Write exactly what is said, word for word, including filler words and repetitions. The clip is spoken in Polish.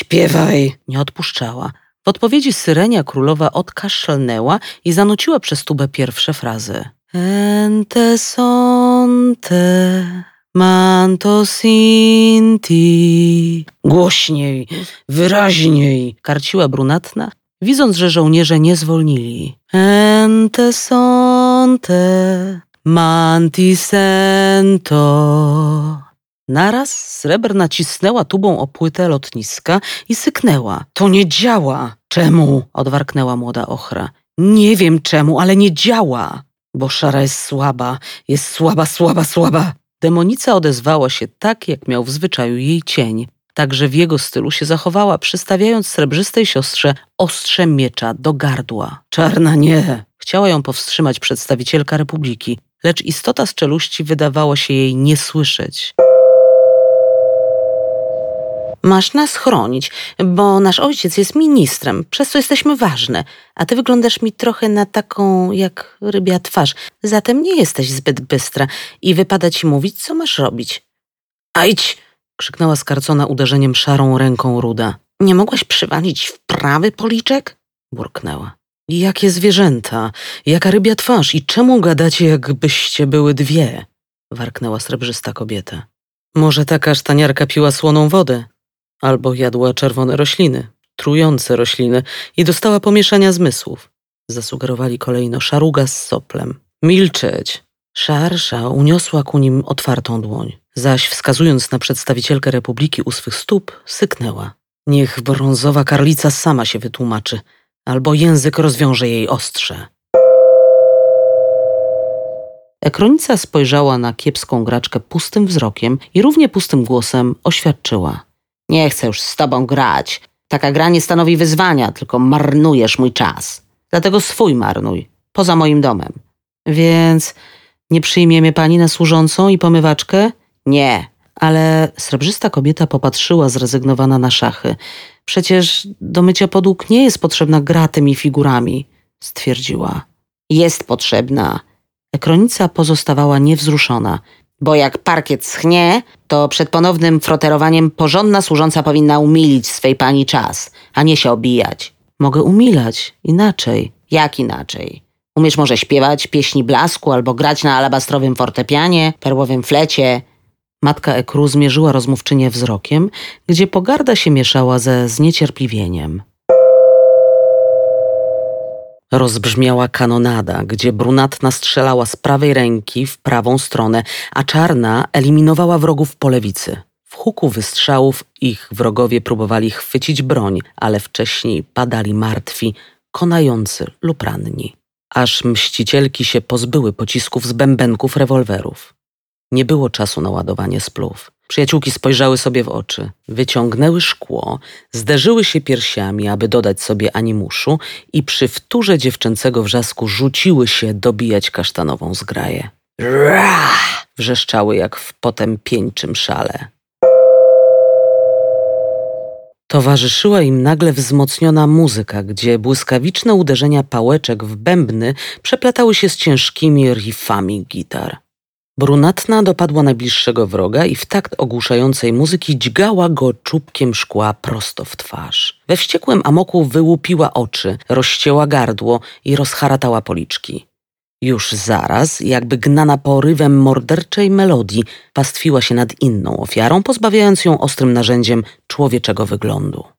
Śpiewaj! Nie odpuszczała. W odpowiedzi Syrenia królowa odkaszlnęła i zanuciła przez tubę pierwsze frazy. Ente sonte manto sinti. Głośniej, wyraźniej, karciła brunatna, widząc, że żołnierze nie zwolnili. Ente sonte manti sento. Naraz Srebrna cisnęła tubą o płytę lotniska i syknęła. To nie działa. Czemu? Odwarknęła młoda ochra. Nie wiem czemu, ale nie działa. Bo Szara jest słaba, jest słaba, słaba, słaba. Demonica odezwała się tak, jak miał w zwyczaju jej cień. Także w jego stylu się zachowała, przystawiając srebrzystej siostrze ostrze miecza do gardła. Czarna nie. Chciała ją powstrzymać przedstawicielka Republiki, lecz istota z czeluści wydawała się jej nie słyszeć. Masz nas chronić, bo nasz ojciec jest ministrem, przez co jesteśmy ważne, a ty wyglądasz mi trochę na taką jak rybia twarz, zatem nie jesteś zbyt bystra i wypada ci mówić, co masz robić. Ajdź! Krzyknęła skarcona uderzeniem szarą ręką Ruda. Nie mogłaś przywalić w prawy policzek? Burknęła. Jakie zwierzęta, jaka rybia twarz i czemu gadacie, jakbyście były dwie? Warknęła srebrzysta kobieta. Może ta kasztaniarka piła słoną wodę? Albo jadła czerwone rośliny, trujące rośliny i dostała pomieszania zmysłów. Zasugerowali kolejno Szaruga z Soplem. Milczeć! Szarsza uniosła ku nim otwartą dłoń, zaś wskazując na przedstawicielkę Republiki u swych stóp, syknęła. Niech brązowa karlica sama się wytłumaczy, albo język rozwiąże jej ostrze. Ekronica spojrzała na kiepską graczkę pustym wzrokiem i równie pustym głosem oświadczyła. Nie chcę już z tobą grać. Taka gra nie stanowi wyzwania, tylko marnujesz mój czas. Dlatego swój marnuj, poza moim domem. Więc nie przyjmie mnie pani na służącą i pomywaczkę? Nie. Ale srebrzysta kobieta popatrzyła zrezygnowana na szachy. Przecież do mycia podłóg nie jest potrzebna gra tymi figurami, stwierdziła. Jest potrzebna. Ekronica pozostawała niewzruszona, bo jak parkiet schnie, to przed ponownym froterowaniem porządna służąca powinna umilić swej pani czas, a nie się obijać. Mogę umilać, inaczej. Jak inaczej? Umiesz może śpiewać pieśni blasku albo grać na alabastrowym fortepianie, perłowym flecie? Matka Ekru zmierzyła rozmówczynię wzrokiem, gdzie pogarda się mieszała ze zniecierpliwieniem. Rozbrzmiała kanonada, gdzie brunatna strzelała z prawej ręki w prawą stronę, a czarna eliminowała wrogów po lewicy. W huku wystrzałów ich wrogowie próbowali chwycić broń, ale wcześniej padali martwi, konający lub ranni. Aż mścicielki się pozbyły pocisków z bębenków rewolwerów. Nie było czasu na ładowanie splów. Przyjaciółki spojrzały sobie w oczy, wyciągnęły szkło, zderzyły się piersiami, aby dodać sobie animuszu i przy wtórze dziewczęcego wrzasku rzuciły się dobijać kasztanową zgraję. Ra! Wrzeszczały jak w potępieńczym szale. Towarzyszyła im nagle wzmocniona muzyka, gdzie błyskawiczne uderzenia pałeczek w bębny przeplatały się z ciężkimi riffami gitar. Brunatna dopadła najbliższego wroga i w takt ogłuszającej muzyki dźgała go czubkiem szkła prosto w twarz. We wściekłym amoku wyłupiła oczy, rozcięła gardło i rozharatała policzki. Już zaraz, jakby gnana porywem morderczej melodii, pastwiła się nad inną ofiarą, pozbawiając ją ostrym narzędziem człowieczego wyglądu.